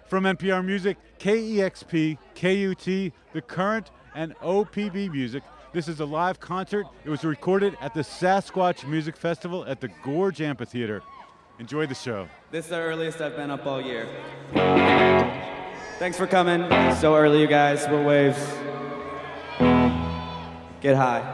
From NPR Music, KEXP, KUT, The Current, and OPB Music, this is a live concert. It was recorded at the Sasquatch Music Festival at the Gorge Amphitheater. Enjoy the show. This is the earliest I've been up all year. Thanks for coming. So early, you guys. We're waves. Get high.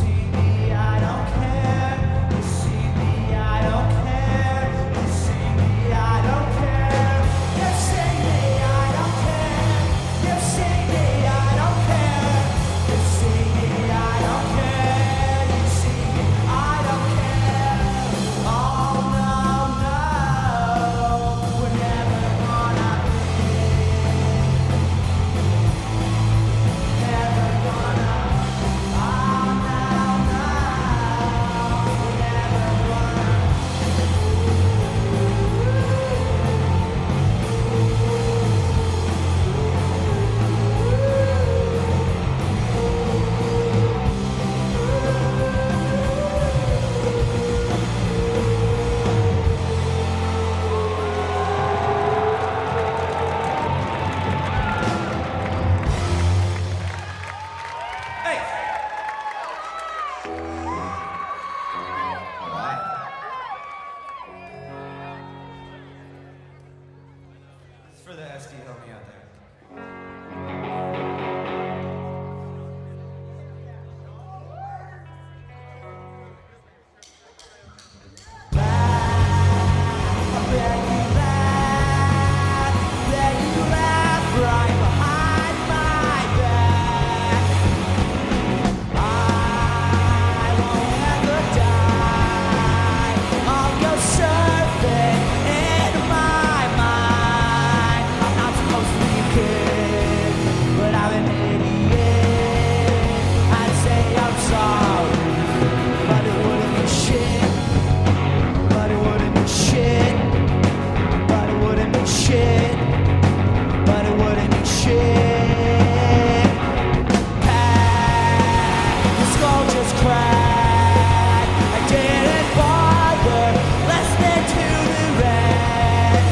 See me, I don't care. crack. I didn't bother listening to the rest.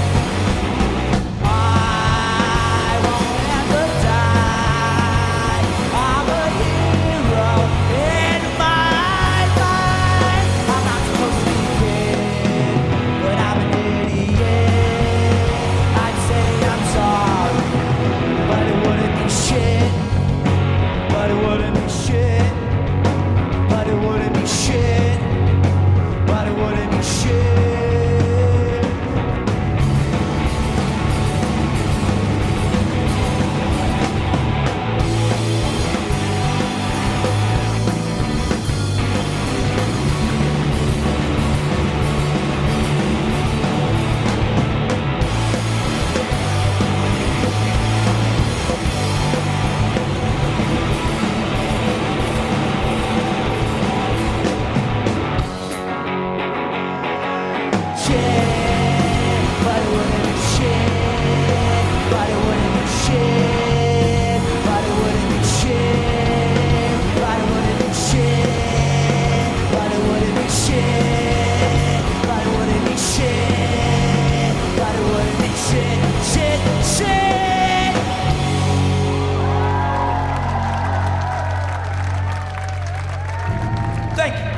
I won't ever die. I'm a hero in my mind. I'm not supposed to be here, but I'm an idiot. I'd say I'm sorry, but it wouldn't be shit. But it wouldn't be shit. But it wouldn't be shit. But it wouldn't be shit. Thank you.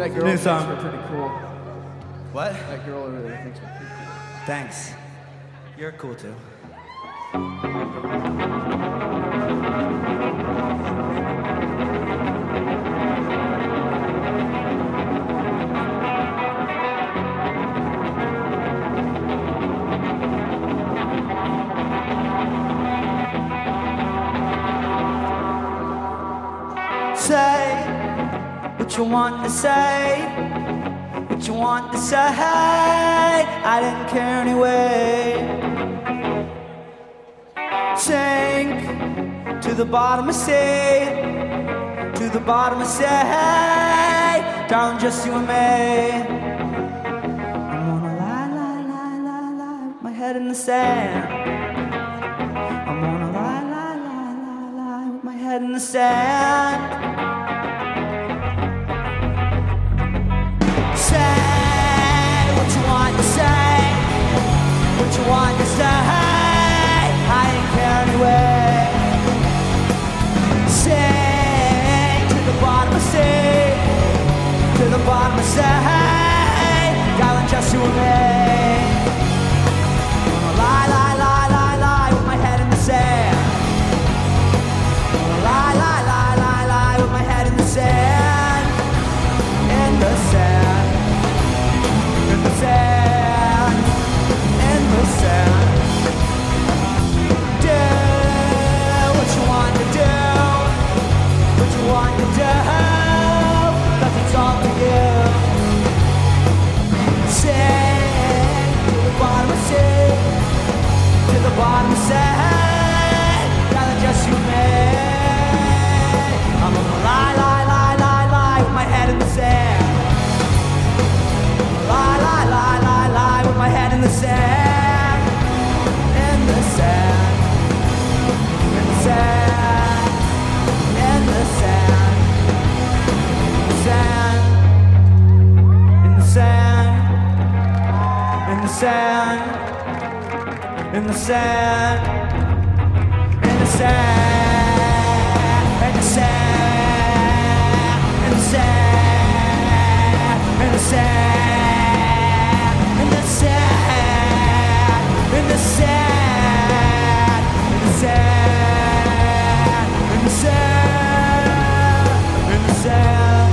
That girl New thinks song. we're pretty cool. What? That girl over there thinks we're pretty cool. Thanks. You're cool too. Say what you want to say, what you want to say. I didn't care anyway. Sink to the bottom of sea, to the bottom of sea. Darling, just you and me. I'm gonna lie, lie, lie, lie, lie, with my head in the sand. I'm gonna lie, lie, lie, lie, lie, with my head in the sand. Say what you want to say, what you want to say. I didn't care anyway. Sing to the bottom of sea, to the bottom of sea. Darling, just you and me. Gonna lie, lie, lie, lie, lie, with my head in the sand. Gonna lie, lie, lie, lie, lie, with my head in the sand. In the sand. In the sand, in the sand. Do what you want to do, what you want to do, 'cause it's all for you. Sing to the bottom of sea, to the bottom of sea. Darling, just you and me. I'm gonna lie, lie, lie, lie, lie, with my head in the sand. Lie, lie, lie, lie, lie, with my head in the sand. In the sand. In the sand. In the sand. Sand. In the sand. In the sand. In the sand. In the sand. In the sand. In the sand. In the sand. In the sand, in the sand, in the sand, in the sand, in the sand.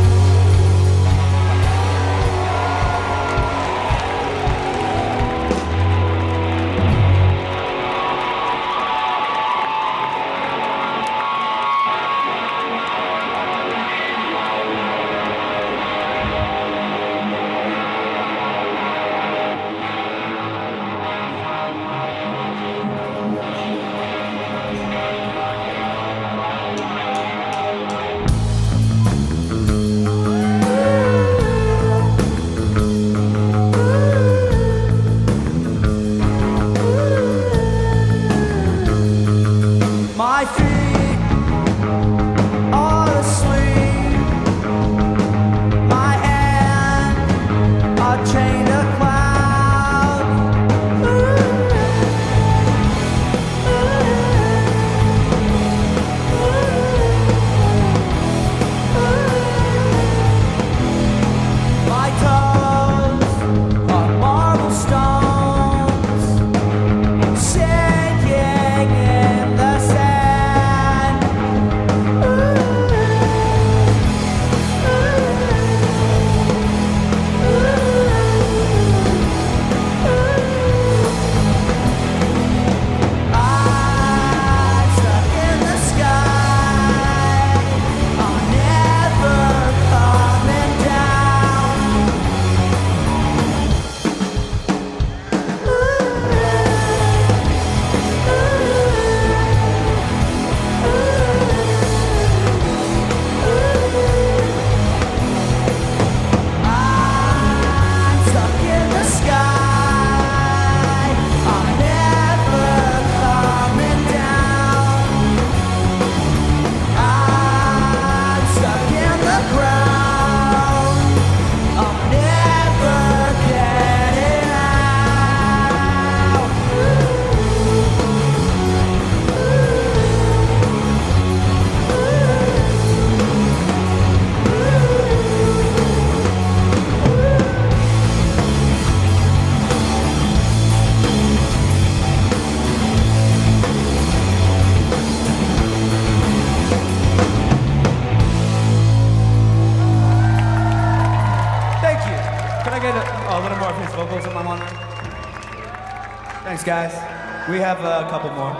Thanks, guys. We have a couple more.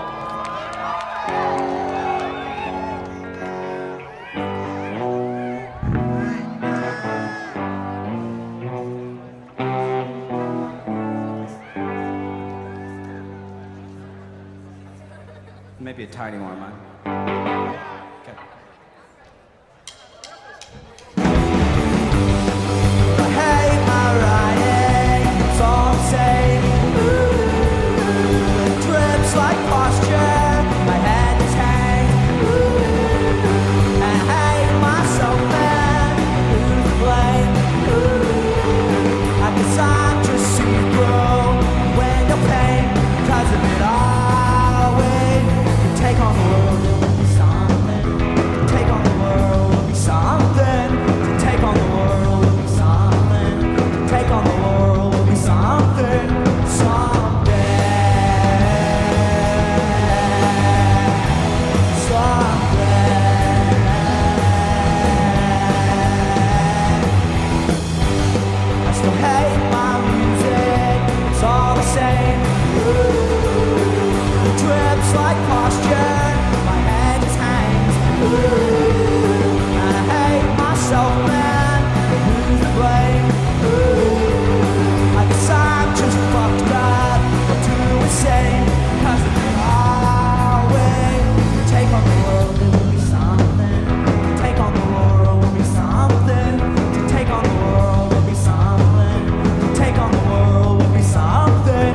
Maybe a tiny one of mine. Okay. I hate my writing, it's all the same. It drips like posture, my head is hanged. I hate myself, man, who's to blame? I guess I'm just super when you're pain, 'cause of it all. Take on the world, it will be something. Take on the world will be something. To take on the world will be something. To take on the world will be something. I still hate my music, it's all the same. It drips like posture, my head is hangs. I hate myself, man, who's to blame? I guess I'm just fucked up, or too insane, 'cause of it always. Take on the world, it will be something. Take on the world will be something. To take on the world will be something. To take on the world will be something.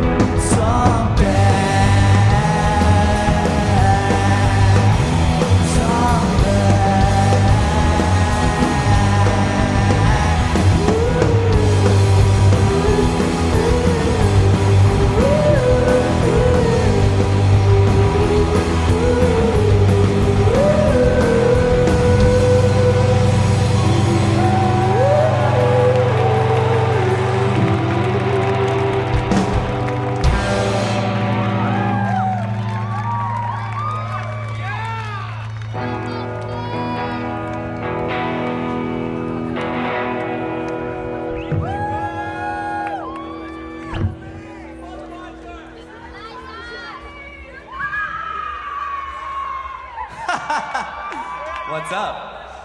What's up?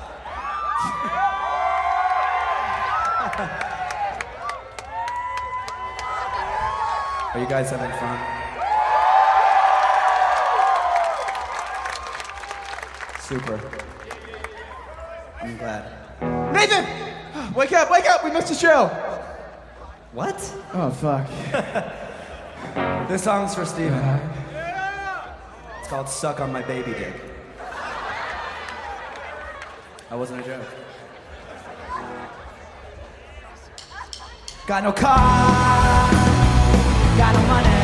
Are you guys having fun? Super. I'm glad. Nathan! Wake up, wake up! We missed the show! What? Oh, fuck. This song's for Steven. It's called Suck on My Baby Dick. That wasn't a joke. Got no car, got no money.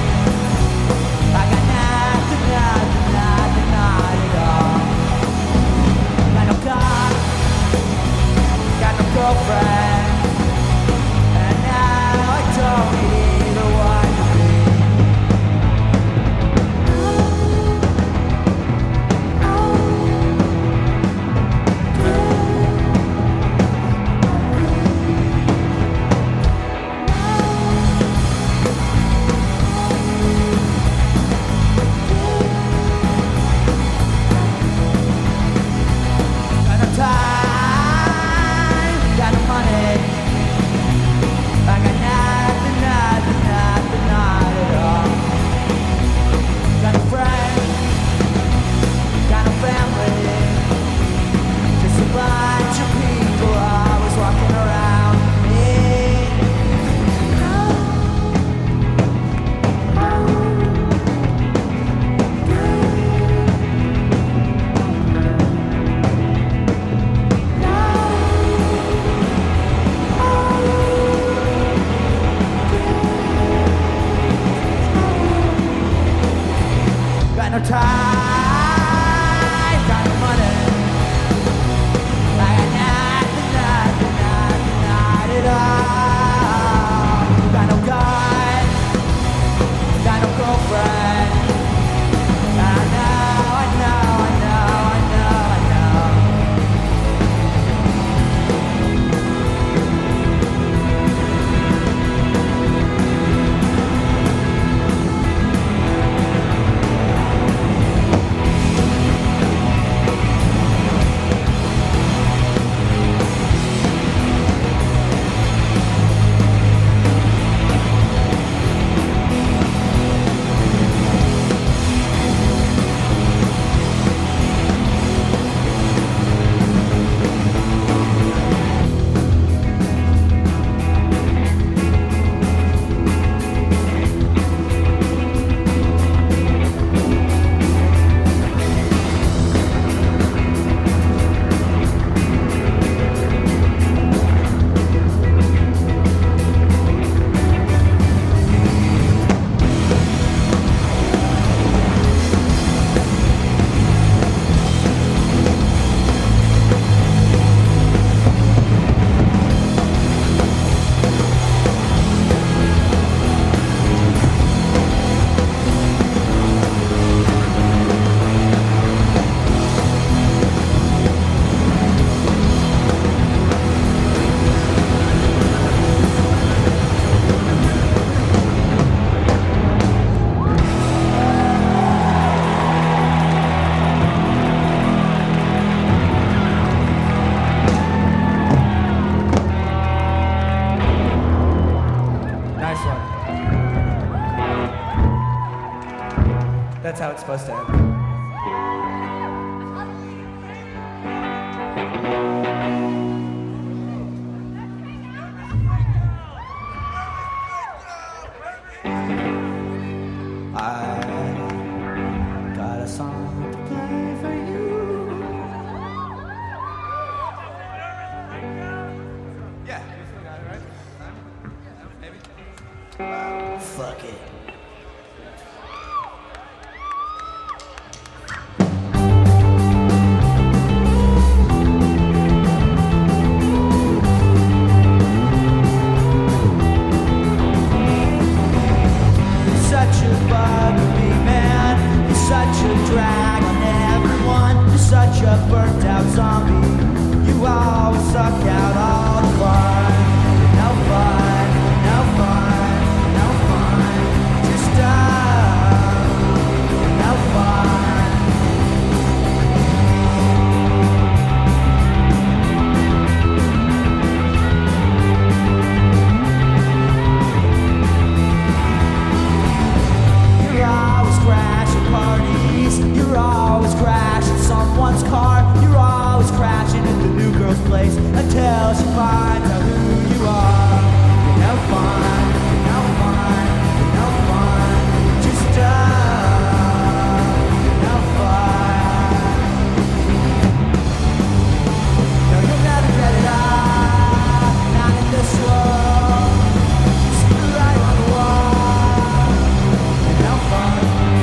I got nothing, nothing, nothing, not at all. Got no car, got no girlfriend, and now I don't need either one to be. it's supposed to end. I got a song to play for you. Yeah, you still got it, right? Maybe. Fuck it. Such a buggery, man. You're such a drag on everyone. You're such a burnt out zombie. You always suck out all the fun. No fun, no fun, no fun. Just no fun. You're always crashing parties. You're always crashing someone's car. You're always crashing at the new girl's place until she finds out who you are. You're no fun. You're no fun. You're no fun. Just no fun. No, you'll never get it out. Not in this world. See the light on the wall. You're no fun.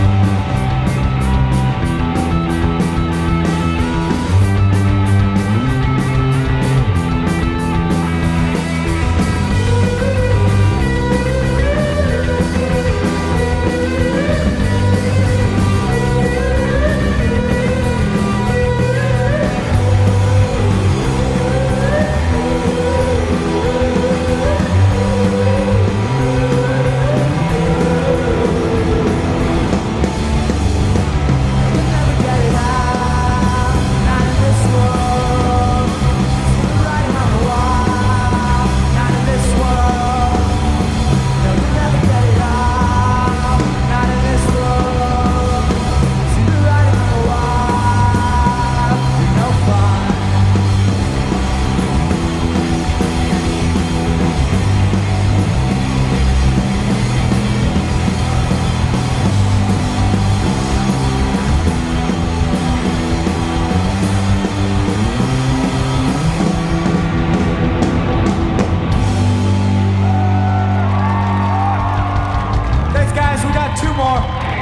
Thanks, guys. We got two more.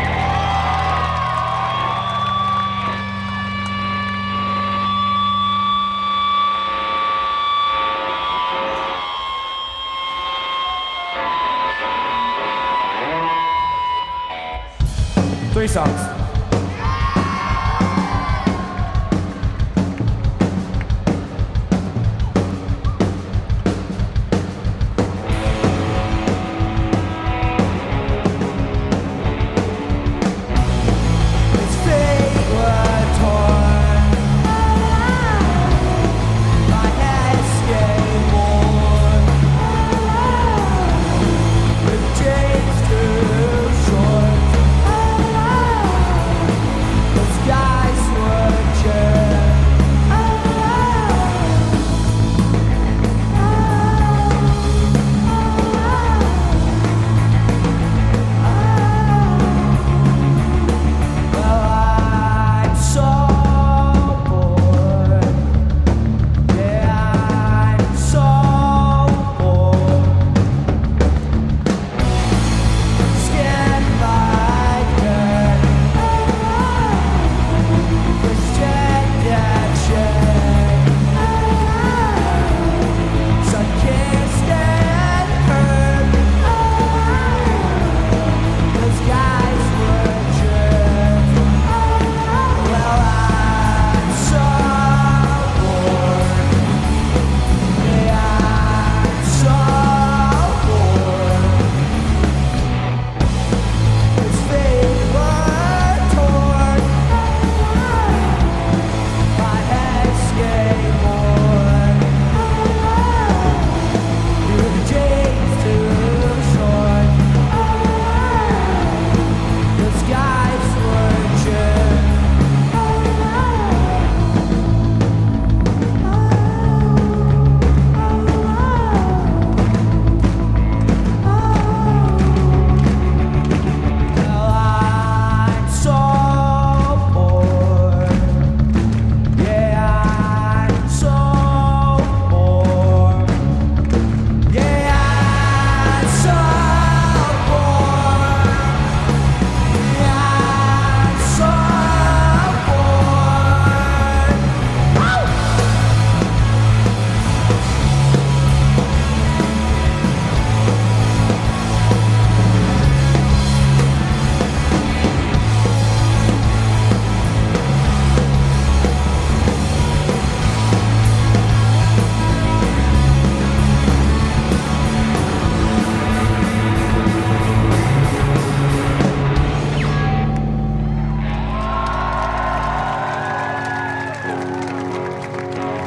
Three songs. Its fate were torn. My head skateboard. With chains too short.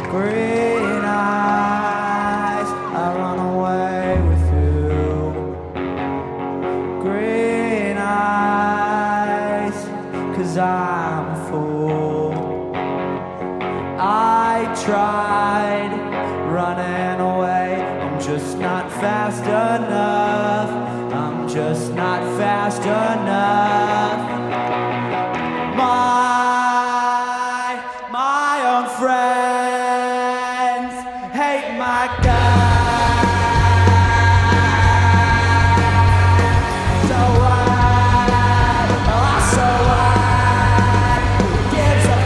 Green eyes, I run away with you. Green eyes, 'cause I'm a fool. I tried running away, I'm just not fast enough. I'm just not fast enough. My own friends hate my guts. So what? Oh, so what? Who gives a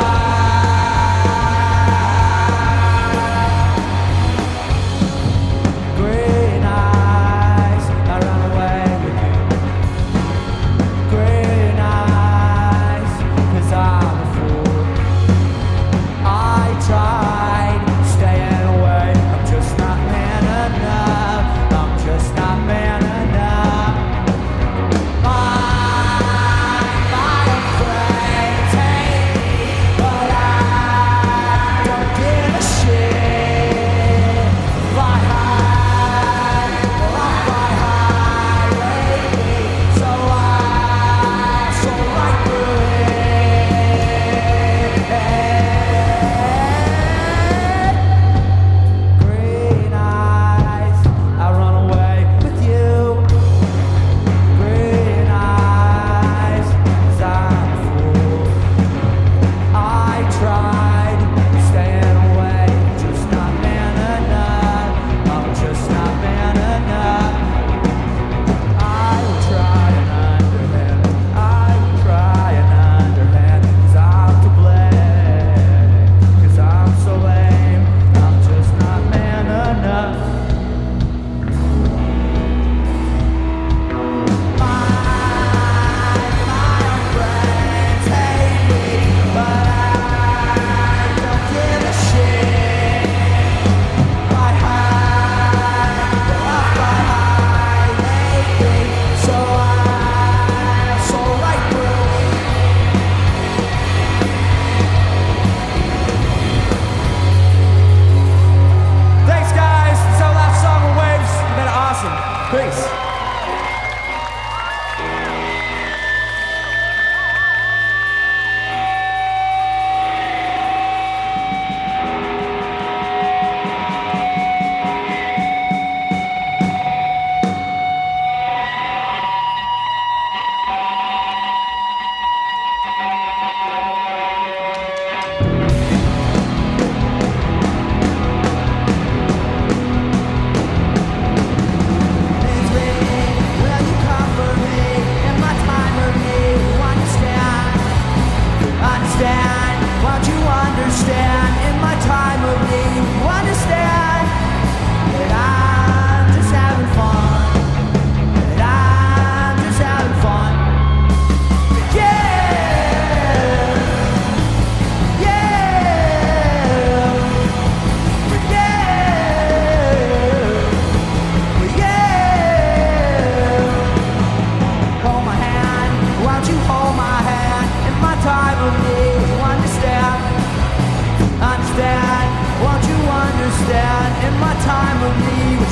fuck? Green eyes, I run away with you. Green eyes, 'cause I'm a fool. I tried staying away. I'm just not man enough. I'm just not man enough. My friends hate me, but I don't give a shit. Fly high, fly high, lately, so right through it. Green eyes, I run away with you. Green eyes, 'cause I'm a fool. I tried staying away, just not man enough. I'm just not man enough. I will try an underhand. I will try an underhand, 'cause I'm to blame. 'Cause I'm so lame. I'm just not man enough. My friends hate me, but I don't give a shit. Fly high lately, so right through. Thanks, guys. It's our last song with Waves. You've been awesome. Peace. Will you comfort me in my time of need? Understand? Won't you understand? In my time of need, understand that I'm just having fun. That I'm just having fun. Yeah, yeah, yeah. Hold my hand, won't you hold my hand in my time of need? Understand? Won't you understand in my time of need?